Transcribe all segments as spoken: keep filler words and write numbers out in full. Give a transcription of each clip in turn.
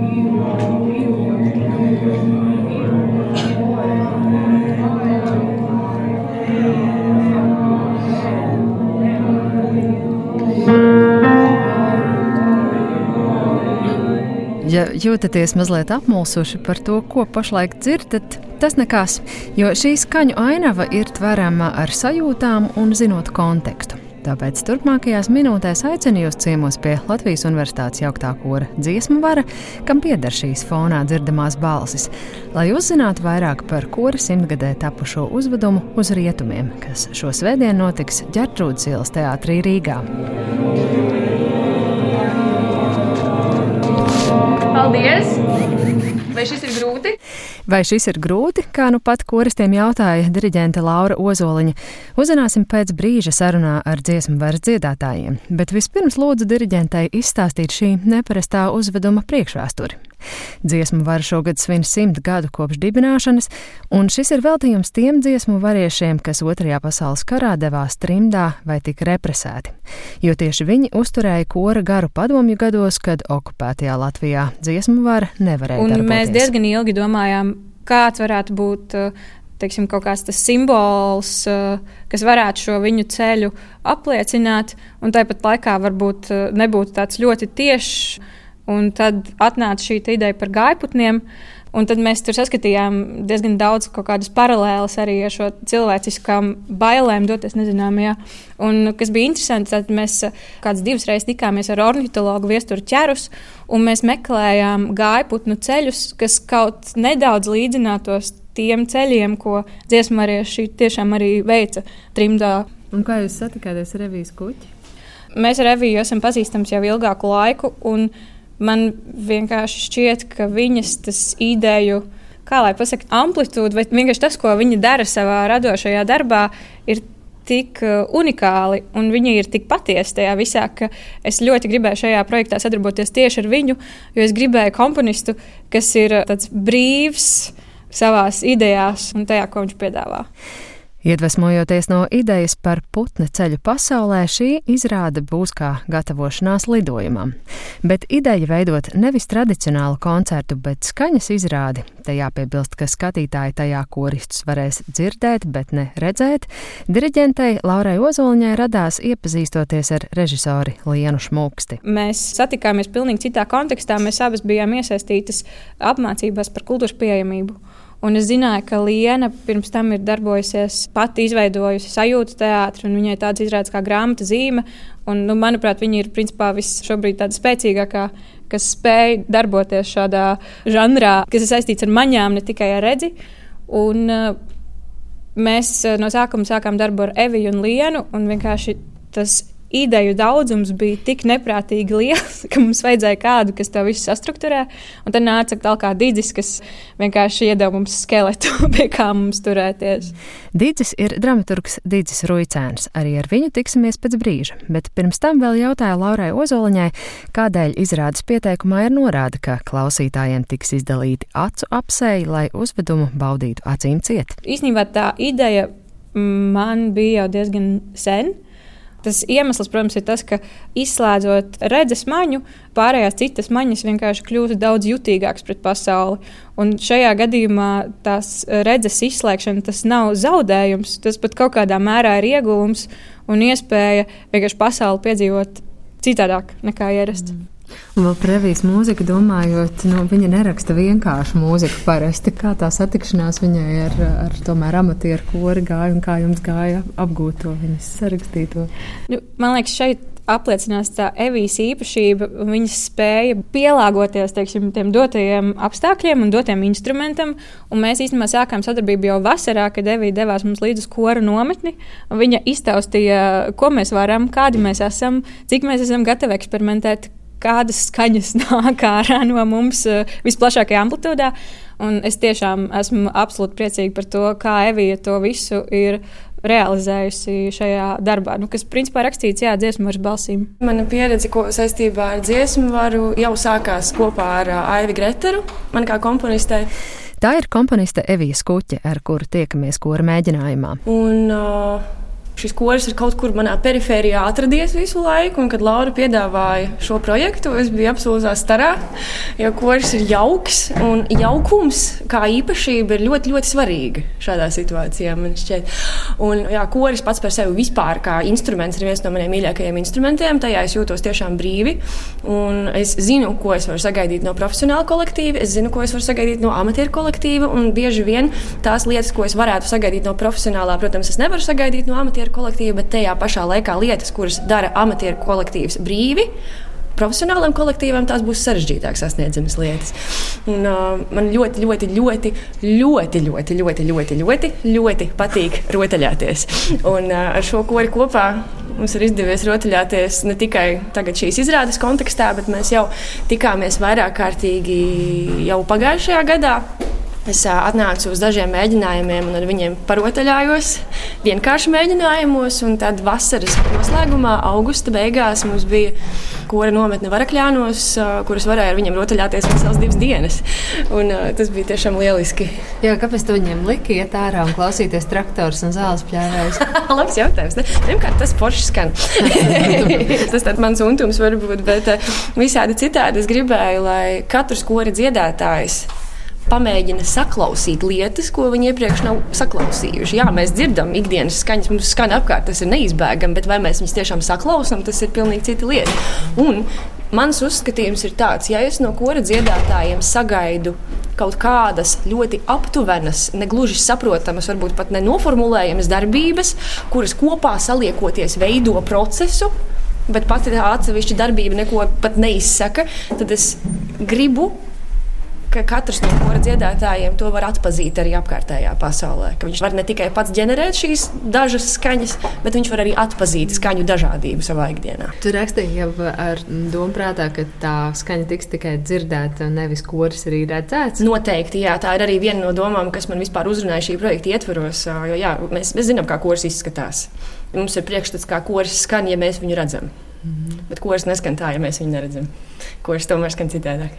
Ja jūtaties mazliet apmulsuši par to, ko pašlaik dzirdat, tas nekas, jo šī skaņu ainava ir tverama ar sajūtām un zinot kontekstu. Tāpēc turpmākajās minūtēs aicinu jūs ciemos pie Latvijas Universitātes jauktā kora Dziesmu vara, kam pieder šīs fonā dzirdamās balsis, lai uzzinātu vairāk par kora simtgadē tapušo uzvedumu Uz rietumiem, kas šo svētdien notiks Ģertrūdes ielas teātrī Rīgā. Paldies! Vai šis ir grūti? Vai šis ir grūti, kā nu pat koristiem jautāja diriģente Laura Ozoliņa. Uzzināsim pēc brīža sarunā ar dziesmu varas dziedātājiem, bet vispirms lūdzu diriģentei izstāstīt šī neparastā uzveduma priekšvēsturi. Dziesmu vara šogad svin simt gadu kopš dibināšanas, un šis ir veltījums tiem dziesmu variešiem, kas Otrajā pasaules karā devās trimdā vai tika represēti, jo tieši viņi uzturēja kora garu padomju gados, kad okupētajā Latvijā dziesmu vara nevarēja un darboties. Un mēs diezgan ilgi domājām, kāds varētu būt, teiksim, kaut kāds tas simbols, kas varētu šo viņu ceļu apliecināt, un tāpat laikā varbūt nebūtu tāds ļoti tiešs. Un tad atnāca šī ideja par gājputniem, un tad mēs tur saskatījām diezgan daudz kaut kādas paralēlas arī ar šo cilvēciskām bailēm doties nezināmajā. Un kas bija interesanti, tad mēs kāds divas reizes tikāmies ar ornitologu Viesturu Ķerus, un mēs meklējām gājputnu ceļus, kas kaut nedaudz līdzinātos tiem ceļiem, ko dziesmarieši tiešām arī veica trimdā. Un kā jūs satikāties ar Evijas kuķi? Mēs ar Eviju esam pazīstams jau ilgāku laiku, un man vienkārši šķiet, ka viņas tas ideju, kā lai pasaka, amplitūda, vai vienkārši tas, ko viņa dara savā radošajā darbā, ir tik unikāli, un viņa ir tik patiesa tajā visā, ka es ļoti gribēju šajā projektā sadarboties tieši ar viņu, jo es gribēju komponistu, kas ir tāds brīvs savās idejās un tajā, ko viņš piedāvā. Iedvesmojoties no idejas par putna ceļu pasaulē, šī izrāde būs kā gatavošanās lidojumam. Bet ideja veidot nevis tradicionālu koncertu, bet skaņas izrādi, te jāpiebilst, ka skatītāji tajā koristus varēs dzirdēt, bet ne redzēt, diriģentei Laurai Ozoliņai radās iepazīstoties ar režisori Lienu Šmuksti. Mēs satikāmies pilnīgi citā kontekstā, mēs abas bijām iesaistītas apmācībās par kultūras pieejamību. Un es zināju, ka Liena pirms tam ir darbojusies, pati izveidojusi sajūtu teātri, un viņai tāds izrādes kā grāmata zīme. Un, nu, manuprāt, viņa ir principā viss šobrīd tāda spēcīgākā, kas spēj darboties šādā žanrā, kas ir saistīts ar maņām, ne tikai ar redzi. Un uh, mēs no sākuma sākām darbu ar Eviju un Lienu, un vienkārši tas ideju daudzums bija tik neprātīgi liels, ka mums vajadzēja kādu, kas to visu sastrukturē. Un tad nāca tālāk Didzis, kas vienkārši iedeva mums skeletu, pie kā mums turēties. Didzis ir dramaturgs Didzis Ruicēns. Arī ar viņu tiksimies pēc brīža. Bet pirms tam vēl jautāja Laurai Ozoliņai, kādēļ izrādes pieteikumā ir norāda, ka klausītājiem tiks izdalīti acu apseji, lai uzvedumu baudītu acīm ciet. Īstenībā tā ideja man bija jau diezgan sen. Tas iemesls, protams, ir tas, ka izslēdzot redzes maņu, pārējās citas maņas vienkārši kļūst daudz jutīgākas pret pasauli. Un šajā gadījumā tās redzes izslēgšana, tas nav zaudējums, tas pat kaut kādā mērā ir ieguvums un iespēja vienkārši pasauli piedzīvot citādāk nekā ierasti. Mm. Un vēl par Evijas mūziku domājot, nu, viņa neraksta vienkāršu mūziku parasti. Kā tā satikšanās viņai ar, ar tomēr amatieru kori gāja un kā jums gāja apgūt to viņas sarakstīto? Nu, man liekas, šeit apliecinās tā Evijas īpašība, viņas spēja pielāgoties, teiksim, tiem dotajiem apstākļiem un dotiem instrumentam. Un mēs īstenībā sākām sadarbību jau vasarā, kad Evija devās mums līdz uz kora nometni. Viņa iztaustīja, ko mēs varam, kādi mēs esam, cik mēs esam gatavi eksperimentēt, kādas skaņas nāk ārā no mums visplašākajā amplitūdā. Un es tiešām esmu absolūti priecīga par to, kā Evija to visu ir realizējusi šajā darbā, nu, kas principā rakstīts, jā, dziesmu varas balsīm. Mana pieredze ko, saistībā ar dziesmu varu jau sākās kopā ar Aivi Greteru, man kā komponistei. Tā ir komponiste Evija Skuķe, ar kuru tiekamies kora mēģinājumā. Un uh, Šis koris ir kaut kur manā perifērijā atradies visu laiku, un kad Laura piedāvāja šo projektu, es biju apsūdzās starā, jo koris ir jauks, un jaukums kā īpašība ir ļoti, ļoti svarīga šādā situācijā, man šķiet. Un jā, koris pats par sevi vispār kā instruments ir viens no maniem mīļākajiem instrumentiem, tajā es jūtos tiešām brīvi, un es zinu, ko es varu sagaidīt no profesionāla kolektīva, es zinu, ko es varu sagaidīt no amatieru kolektīva, un bieži vien tās lietas, ko es varētu sagaidīt no profesionālā, protams, es nevaru sagaidīt no amatieru kolektīva, bet tajā pašā laikā lietas, kuras dara amatieru kolektīvs brīvi, profesionālam kolektīvam tās būs sarežģītāk sasniedzamas lietas. Un, uh, man ļoti, ļoti, ļoti, ļoti, ļoti, ļoti, ļoti, ļoti, ļoti patīk rotaļāties. Un uh, ar šo kori kopā mums ir izdevies rotaļāties ne tikai tagad šīs izrādes kontekstā, bet mēs jau tikāmies vairāk kārtīgi jau pagājušajā gadā. Es atnācu uz dažiem mēģinājumiem un ar viņiem parotaļājos, vienkārši mēģinājumos. Un tad vasaras noslēgumā, augusta beigās, mums bija kora nometne Varakļānos, kuras varēja ar viņiem rotaļāties veselas divas dienas. Un, tas bija tiešām lieliski. Jā, kāpēc tu viņiem liki iet ārā un klausīties traktors un zāles pļāvējus? Labs jautājums. Ne? Pirmkārt, tas forši skan. Tas tāds mans untums varbūt, bet visādi citādi es gribēju, lai katrs kora dziedātājs pamēģina saklausīt lietas, ko viņi iepriekš nav saklausījuši. Jā, mēs dzirdam ikdienas skaņas, mums skan apkārt, tas ir neizbēgami, bet vai mēs viņus tiešām saklausām, tas ir pilnīgi cita lieta. Un mans uzskatījums ir tāds, ja es no kora dziedātājiem sagaidu kaut kādas ļoti aptuvenas, negluži saprotamas, varbūt pat nenoformulējamas darbības, kuras kopā saliekoties veido procesu, bet pati tā atsevišķa darbība neko pat neizsaka, tad es gribu, ka katrs no kora dziedātājiem to var atpazīt arī apkārtējā pasaulē. Ka viņš var ne tikai pats ģenerēt šīs dažas skaņas, bet viņš var arī atpazīt skaņu dažādību savā ikdienā. Tu rakstīji jau ar domu prātā, ka tā skaņa tiks tikai dzirdēta un nevis koris arī redzēts? Noteikti, jā. Tā ir arī viena no domām, kas man vispār uzrunāja šī projekta ietvaros. Jo, jā, mēs, mēs zinām, kā koris izskatās. Mums ir priekšstats, kā koris skan, ja mēs viņu redzam. Mm-hmm. Bet koris neskan tā, ja mēs viņu neredzam. Koris tomēr skan citādāk.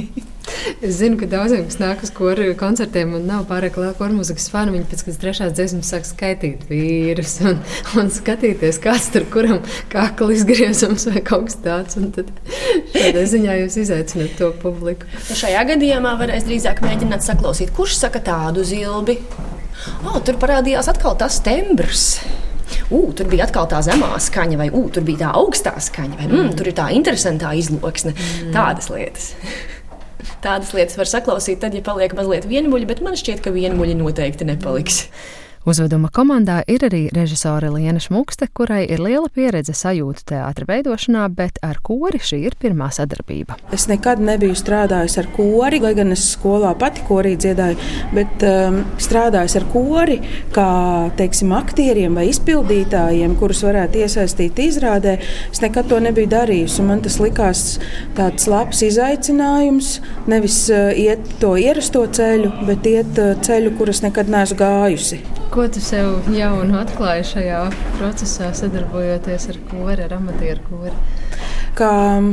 Es zinu, ka daudziem, kas nāk uz koru koncertiem un nav pārāk liela koru mūzikas fani, viņi pēc kādas trešās dziesmas sāk skaitīt vīrus un, un skatīties, kāds tur kuram kakla izgriezums vai kaut kas tāds. Un tad šādā ziņā jūs izaicināt to publiku. Šajā gadījumā varēs drīzāk mēģināt saklausīt, kurš saka tādu zilbi. O, tur parādījās atkal tas tembrs. U, tur bija atkal tā zemā skaņa, vai U, tur bija tā augstā skaņa, vai mm, tur ir tā interesantā izloksne. Mm. Tādas lietas. Tādas lietas var saklausīt tad, ja paliek mazliet vienmuļi, bet man šķiet, ka vienmuļi noteikti nepaliks. Uzveduma komandā ir arī režisore Liena Šmukste, kurai ir liela pieredze sajūtu teātra veidošanā, bet ar kori šī ir pirmā sadarbība. Es nekad nebiju strādājis ar kori, lai gan es skolā pati korī dziedāju, bet um, strādājis ar kori kā, teiksim, aktieriem vai izpildītājiem, kurus varētu iesaistīt izrādē. Es nekad to nebiju darījusi, un man tas likās tāds labs izaicinājums, nevis uh, iet to ierasto ceļu, bet iet uh, ceļu, kuras nekad neesmu gājusi. Ko tu sev jaunu atklāji šajā procesā, sadarbojoties ar kori, ar amatieru kori? Kā,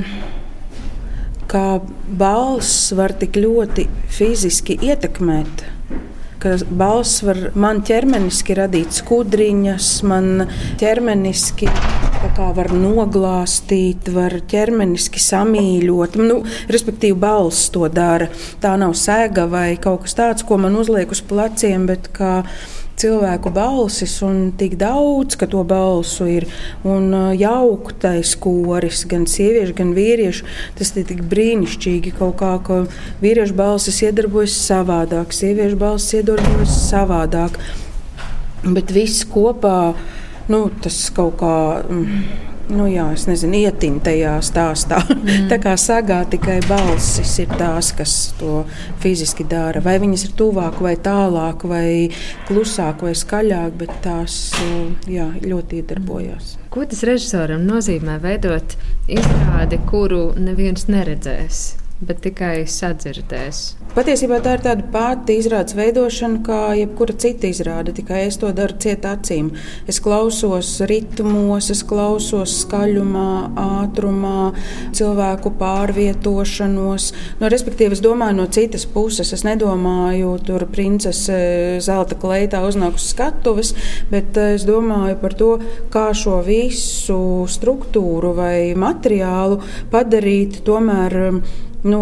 kā balss var tik ļoti fiziski ietekmēt, ka balss var man ķermeniski radīt skudriņas, man ķermeniski kā var noglāstīt, var ķermeniski samīļot. Nu, respektīvi, balss to dara. Tā nav sēga vai kaut kas tāds, ko man uzliek uz pleciem, bet kā cilvēku balsis un tik daudz, ka to balsu ir un jauktais koris, gan sieviešu, gan vīriešu. Tas ir tik brīnišķīgi kaut kā, ka vīriešu balsis iedarbojas savādāk, sieviešu balsis iedarbojas savādāk. Bet viss kopā, nu, tas kaut kā, nu jā, es nezinu, ietin tajā stāstā. Mm. Tā kā sagā tikai balsis ir tās, kas to fiziski dara. Vai viņas ir tuvāk vai tālāk, vai klusāk vai skaļāk, bet tās, jā, ļoti iedarbojās. Ko tas režisoram nozīmē veidot izrādi, kuru neviens neredzēs? bet tikai sadzirdēs. Patiesībā tā ir tāda pati izrādes veidošana, kā jebkura cita izrāde, tikai es to daru ciet acīm. Es klausos ritmos, es klausos skaļumā, ātrumā, cilvēku pārvietošanos. No, respektīvi, es domāju no citas puses. Es nedomāju, tur princese zelta kleitā uznāk uz skatuves, bet es domāju par to, kā šo visu struktūru vai materiālu padarīt tomēr, nu,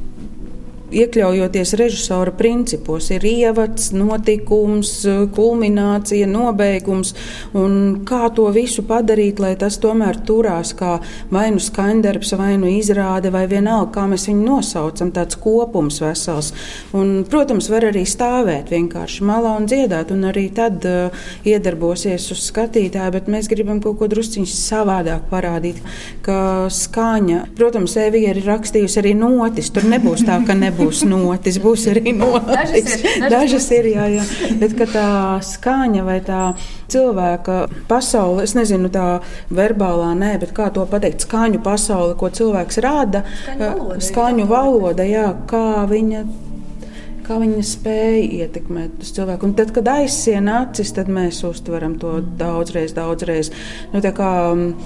iekļaujoties režisora principos, ir ievads, notikums, kulminācija, nobeigums, un kā to visu padarīt, lai tas tomēr turās kā vai nu skaņdarbs, vai nu izrāde, vai vienalga, kā mēs viņu nosaucam, tāds kopums vesels. Un, protams, var arī stāvēt vienkārši malā un dziedāt, un arī tad uh, iedarbosies uz skatītāju, bet mēs gribam kaut ko drusciņš savādāk parādīt, ka skaņa, protams, Evija ir rakstījusi arī notis, tur nebūs tā, ka nebūs. Būs notis, būs arī notis. Dažas ir, dažas dažas ir jā, jā. Bet ka tā skaņa vai tā cilvēka pasaule, es nezinu tā verbālā, nē, bet kā to pateikt, skaņu pasaule, ko cilvēks rāda, Skaņu valoda, skaņu valoda, jā, kā viņa, kā viņa spēja ietekmēt uz cilvēku. Un tad, kad aizsien acis, tad mēs uztveram to daudzreiz, daudzreiz. Nu, tā kā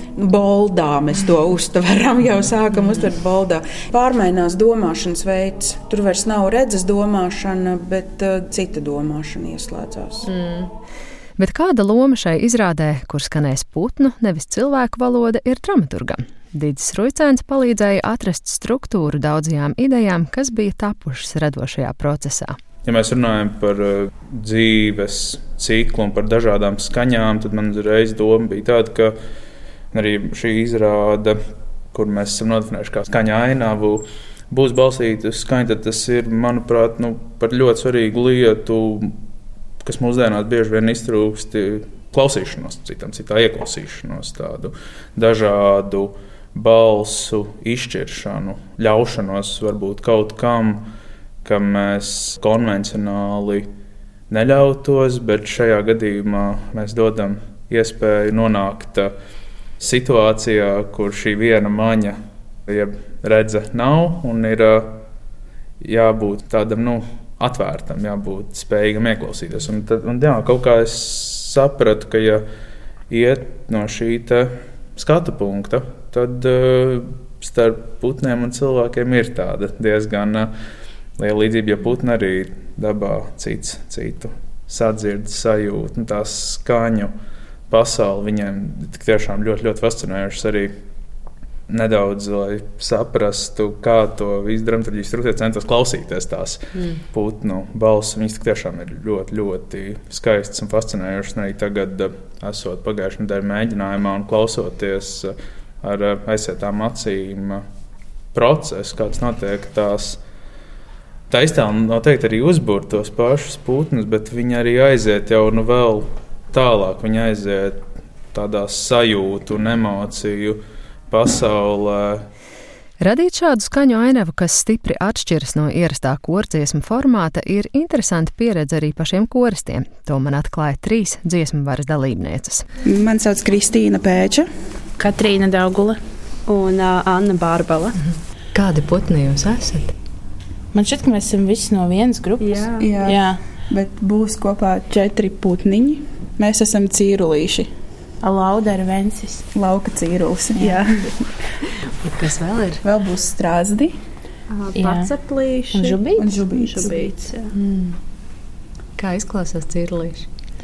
boldā mēs to uztveram, jau sākam uztvert boldā. Pārmainās domāšanas veids. Tur vairs nav redzes domāšana, bet uh, cita domāšana ieslēdzās. Mm. Bet kāda loma šai izrādē, kur skanēs putnu, nevis cilvēku valoda, ir dramaturgam? Dīdzis Ruicēns palīdzēja atrast struktūru daudzajām idejām, kas bija tapušas radošajā procesā. Ja mēs runājam par uh, dzīves ciklu un par dažādām skaņām, tad man uzreiz doma bija tāda, ka arī šī izrāde, kur mēs esam nodefinējuši kā skaņa ainavu, būs balstīta uz skaņu, tad tas ir, manuprāt, nu, par ļoti svarīgu lietu, kas mūsdienās bieži vien iztrūkst klausīšanos, citam citā ieklausīšanos, tādu dažādu balsu izšķiršanu, ļaušanos varbūt kaut kam, kam mēs konvencionāli neļautos, bet šajā gadījumā mēs dodam iespēju nonākt situācijā, kur šī viena maņa, jeb redze nav, un ir jābūt tādam, nu, atvērtam, jābūt spējīgam ieklausīties. Un tad, un jā, kaut kā es sapratu, ka ja iet no šī te skatu punkta, tad uh, starp putniem un cilvēkiem ir tāda diezgan uh, liela līdzība, jo putni arī dabā cits citu sadzird, sajūt, un tā skaņu pasauli viņiem tiešām ļoti, ļoti fascinējušas arī nedaudz, lai saprastu, kā to visu dramaturģijas struktūru centos klausīties tās mm. putnu balss. Viņas tiešām ir ļoti, ļoti skaistas un fascinējušas. Un arī tagad, esot pagājušajā nedēļā mēģinājumā un klausoties ar aizsietām acīm procesu, kāds notiek tās, tā iztēle noteikti arī uzbūr tos pašus putnus, bet viņi arī aiziet jau nu vēl tālāk. Viņi aiziet tādā sajūtu un emociju pasaulē. Radīt šādu skaņu ainavu, kas stipri atšķiras no ierastā kordziesmu formāta, ir interesanti pieredze arī pašiem koristiem. To man atklāja trīs dziesmu varas dalībnieces. Man sauc Kristīna Pēča, Katrīna Daugule un uh, Anna Bārbala. Mhm. Kādi putni jūs esat? Man šķiet, ka mēs esam visi no vienas grupas. Jā, jā, jā. Bet būs kopā četri putniņi. Mēs esam cīrulīši. Lauda ar Vensis. Lauka cīrulis. Jā. Jā. Kas vēl ir? Vēl būs strāzdi. Paceplīši. Un žubīts. Un žubīts. žubīts mm. Kā izklausās cīrulīši?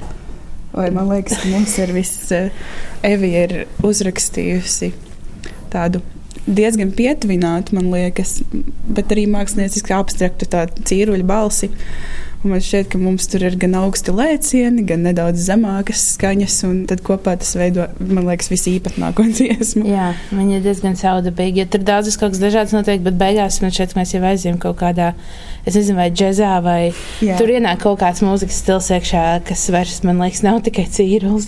Vai man liekas, ka mums ir viss, Evija ir uzrakstījusi tādu diezgan pietuvinātu, man liekas, bet arī mākslinieciski abstraktu tādu cīruļu balsi. Un man šķiet, ka mums tur ir gan augsti lēcieni, gan nedaudz zemākas skaņas, un tad kopā tas veido, man liekas, visīpatnāko dziesmu. Jā, viņi ir diezgan saudabīgi, jo tur daudzas kaut kas dažāds notiek, bet beigās man šķiet, ka mēs jau aizjām kaut kādā, es nezinu, vai džezā, vai jā. Tur ienāk kaut kāds mūzikas stils iekšā, kas vairs, man liekas, nav tikai cīrulis.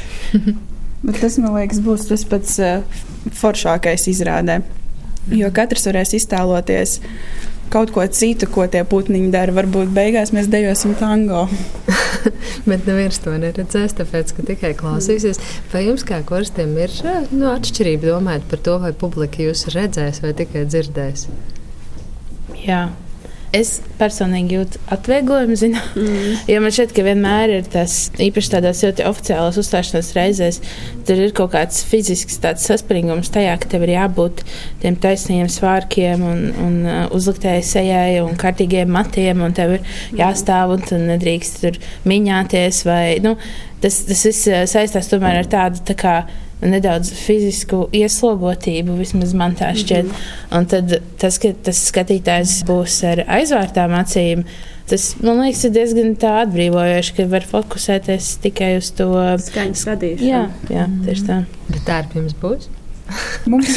Bet tas, man liekas, būs tas pats uh, foršākais izrādē, jo katrs varēs iztēloties kaut ko citu, ko tie putniņi dara. Varbūt beigās mēs dejosim tango. Bet neviens to neredzēs, tāpēc, ka tikai klausīsies. Vai jums kā koristiem ir nu, atšķirība domājot par to, vai publika jūs redzēs vai tikai dzirdēs? Jā. Es personīgi jūtu atvieglojumu, zinu, mm. jo man šķiet, ka vienmēr ir tas, īpaši tādās ļoti oficiālās uzstāšanās reizēs, tur ir kaut kāds fizisks tāds saspringums tajā, ka tev ir jābūt tiem taisniem svārkiem un, un uzliktēji sejai un kārtīgiem matiem, un tev ir jāstāv un tu nedrīkst tur miņāties, vai, nu, tas, tas viss saistās tomēr ar tādu, tā kā, nedaudz fizisku ieslogotību, vismaz man tā šķiet. Mm-hmm. Un tad tas, ka tas skatītājs būs ar aizvērtām acīm, tas, man liekas, ir diezgan tā atbrīvojoši, ka var fokusēties tikai uz to skaņas radīšanu. Jā, jā, tieši tā. Bet tērp jums būs? Mums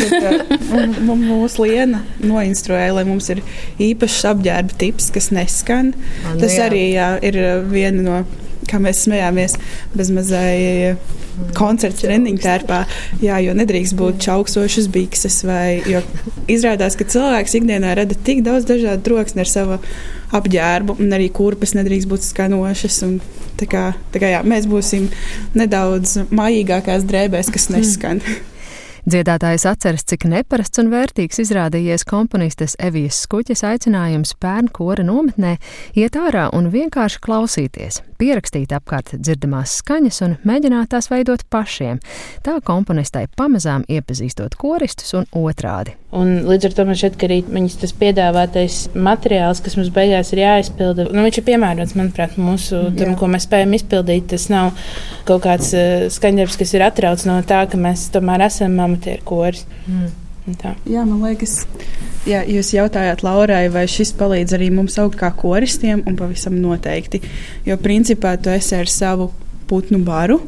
ir mūsu Liena noinstruēja, lai mums ir īpašs apģērba tips, kas neskan. Un, tas jā. Arī jā, ir viena no, kā mēs smējāmies, bezmazai koncerts treniņu tērpā, jā, jo nedrīkst būt čauksošas bikses, vai, jo izrādās, ka cilvēks ikdienā rada tik daudz dažādu troksni ar savu apģērbu, un arī kurpes nedrīkst būt skanošas, un tā kā, tā kā jā, mēs būsim nedaudz mājīgākās drēbēs, kas neskan. Dziedātājs atceras, cik neparasts un vērtīgs izrādījies komponistes Evijas Skuķes aicinājums bērnu kora nometnē iet ārā un vienkārši klausīties, pierakstīt apkārt dzirdamās skaņas un mēģināt tās veidot pašiem. Tā komponistai pamazām iepazīstot koristus un otrādi. Un līdz ar to man šķiet, ka arī viņas tas piedāvātais materiāls, kas mums beigās ir jāizpilda, nu, viņš ir piemērots, manuprāt, mūsu tam, ko mēs spējam izpildīt. Tas nav kaut kāds uh, skaņdarbs, kas ir atrauc no tā, ka mēs tomēr esam amatieru koris. Mm. Jā, man liekas, jā, jūs jautājāt Laurai, vai šis palīdz arī mums augt kā koristiem, un pavisam noteikti. Jo principā tu esi ar savu putnu baru,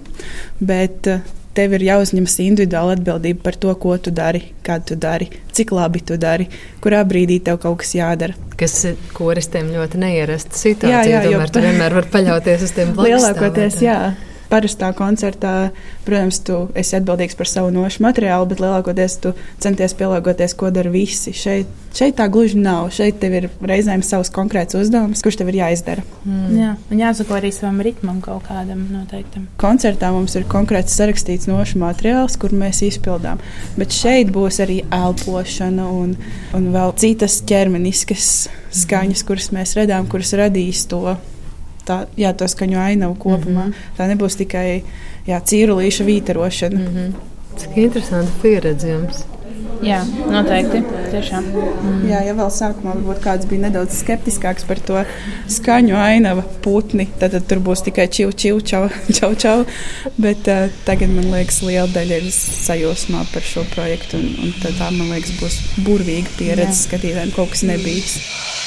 bet uh, tev ir jāuzņemas individuāla atbildība par to, ko tu dari, kad tu dari, cik labi tu dari, kurā brīdī tev kaut kas jādara. Kas ir koristiem ļoti neierasta situācija, jā, jā, tomēr tu vienmēr var paļauties uz tiem blakustāvētājiem. Lielākoties, jā. Parastā koncertā, protams, tu esi atbildīgs par savu nošu materiālu, bet lielākoties tu centies pielāgoties, ko dara visi. Šeit, šeit tā gluži nav. Šeit tev ir reizēm savs konkrēts uzdevums, kurš tev ir jāizdara. Mm. Jā, un jāsako arī savam ritmam kaut kādam noteiktam. Koncertā mums ir konkrēts sarakstīts nošu materiāls, kur mēs izpildām. Bet šeit būs arī elpošana un, un vēl citas ķermeniskas skaņas, kuras mēs redām, kuras radīs to. Tā, jā, to skaņu ainavu kopumā. Mm-hmm. Tā nebūs tikai jā, cīrulīša vītarošana. Mm-hmm. Cik interesanti pieredze jums. Jā, noteikti. Tiešām. Mm. Jā, ja vēl sākumā varbūt kāds bija nedaudz skeptiskāks par to skaņu ainava putni, tad, tad tur būs tikai čiu, čiu, čau, čau, čau. Bet uh, tagad, man liekas, liela daļa ir sajūsmā par šo projektu, un, un tad tā, man liekas, būs burvīga pieredze skatītājiem, kaut kas nebijis.